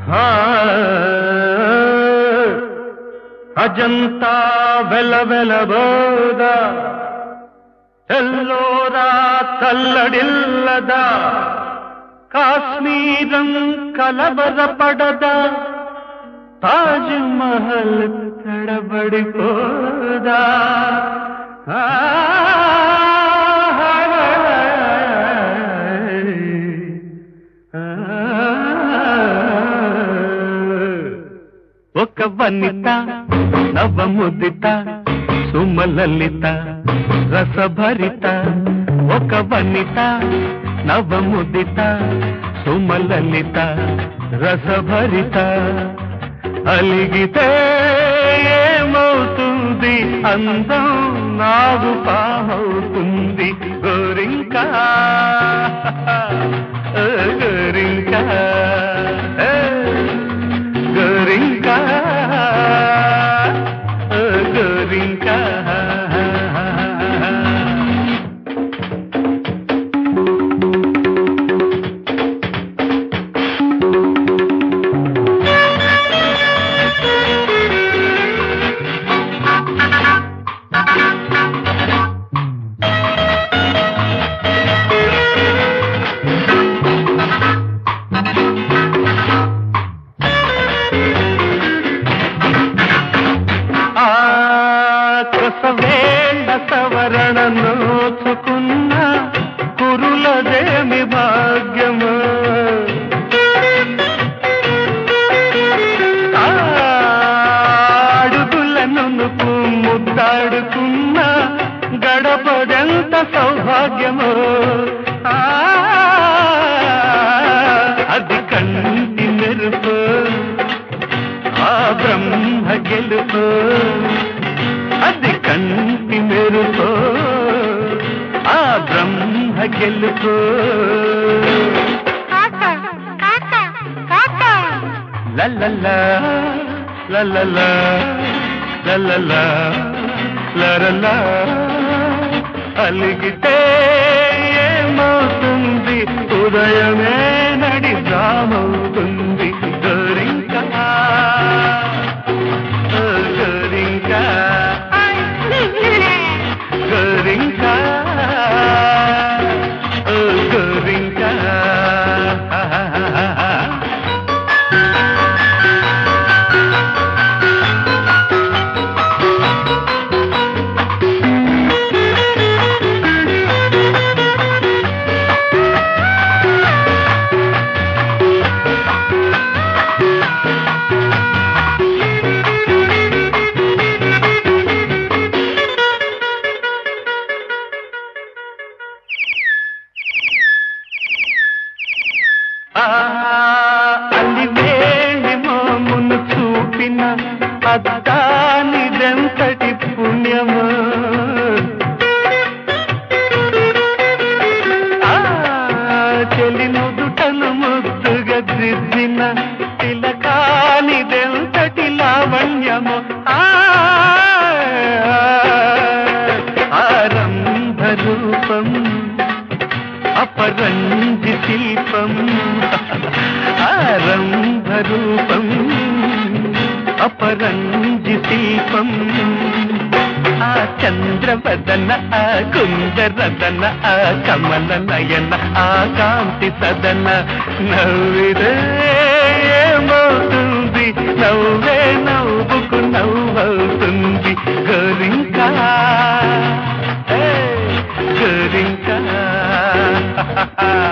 అజంతా వెలవెలబోదా ఎల్లోరా తల్లడిల్లదా కాశ్మీరం కలవరపడదా తాజ్ మహల్ తడబడిపోదా ఒక వనిత నవముదిత సుమలలిత రసభరిత ఒక వనిత నవముదిత సుమలలిత రసభరిత అలిగితే ఏమవుతుంది అందం నాగు పామవుతుంది గోరింకా గోరింకా గోరింకా గోరింకా వేళ సవరణ నోచుకున్న కురులదేమి భాగ్యము అడుగులను ముద్దాడుకున్న గడపదెంత సౌభాగ్యము అది కంటి మెరుపు ఆ బ్రహ్మ గెలుపు అది కంటి మెరుపు ఆ బ్రహ్మ గెలుపు లల్లలా లల్లలా లల్లలా లరలా అలిగితే ఏమవుతుంది ఉదయమే నడి జామవుతుంది గోరింకా గోరింకా గోరింకా గోరింకా అలివేణి మోమును చూపిన అద్దానిదెంతటి పుణ్యము చెలి నుదుటను ముద్దుగా దిద్దిన తిలకానిదెంతటి లావణ్యము ఆరంభ రూపం అపరంజి శిల్పం ఆరంభ రూపం అపరంజి శిల్పం ఆ చంద్రవదన ఆ కుందరదన ఆ కమల నయన ఆ కాంతి సదన నవ్విదే ఏమవుతుంది నవ్వే నవ్వుకు నవ్వవుతుంది గోరింకా గోరింకా